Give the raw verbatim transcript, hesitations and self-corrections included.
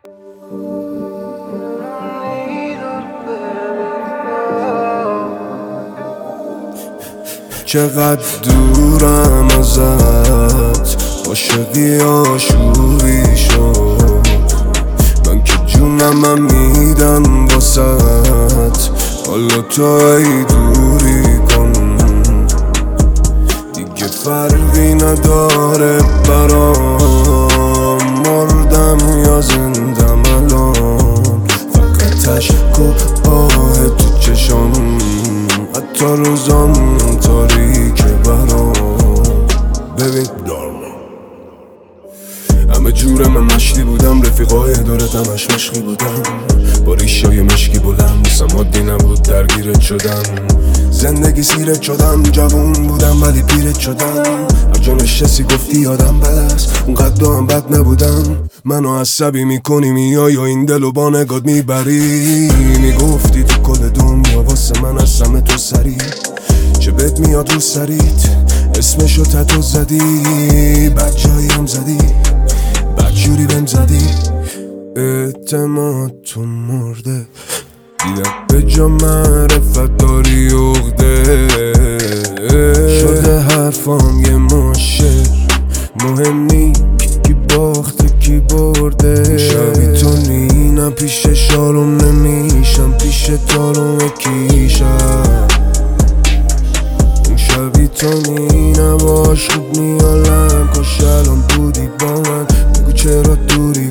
چقدر دورم ازت، عاشقی آشوبی شد. من که جونم میدم واسط، حالا تو ای دوری کن. دیگه فرقی نداره برام، مردم یا زندم الان. فقط اشک و آه تو چشام، حتی روزام تاریکه برام. ببین همه جورم من مشتی بودم، رفیقای دورتم همش مشقی بودم، با ریشای مشکی بلند بوسم عادی نبود درگیرت شدم. زندگی سیرت شدم، جوون بودم ولی پیرت شدم. هر جا نشستی گفتی یادم بد است، اونقدر هم بد نبودم. منو عصبی میکنی میای و این دلو با نگات میبری. میگفتی تو کل دنیا واسه من هستم تو سری، چه بهت میاد رو سریت اسمشو تتو زدی. بد جاییم زدی، بدجوری بهم زدی. اعتماد تو مرده، دیدم به جا معرفت داری عقده. شده حرفام یه ماشه، مهم نی کی باخته کی برده. شبی تو نینم پیش شالوم نمیشم، پیش تالوم کیشم. اون شبی تو نینم باش خوب میالم، کاش الان بودی با من. بگو چرا دوری